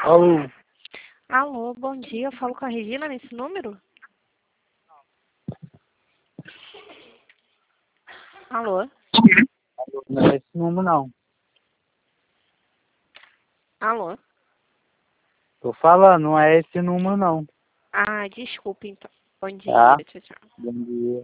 Alô? Alô, bom dia. Eu falo com a Regina nesse número? Alô? Não é esse número, não. Alô? Tô falando, não é esse número, não. Ah, desculpa então. Bom dia. Tá? Tchau, tchau. Bom dia.